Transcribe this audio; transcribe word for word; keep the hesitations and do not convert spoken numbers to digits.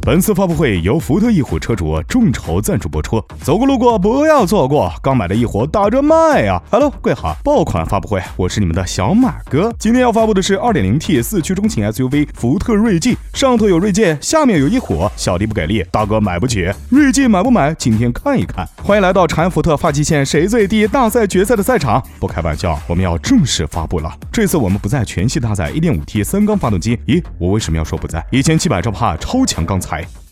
本次发布会由福特翼虎车主众筹赞助播出，走过路过不要错过，刚买的翼虎打折卖呀、啊、！Hello， 各位好，爆款发布会，我是你们的小马哥。今天要发布的是 二点零 T 四驱中型 S U V 福特锐际，上头有锐界，下面有翼虎，小弟不给力，大哥买不起。锐际买不买？今天看一看。欢迎来到长安福特发际线谁最低大赛决赛的赛场。不开玩笑，我们要正式发布了。这次我们不再全系搭载 一点五 T 三缸发动机，咦，我为什么要说不在？一千七百兆帕超强钢材。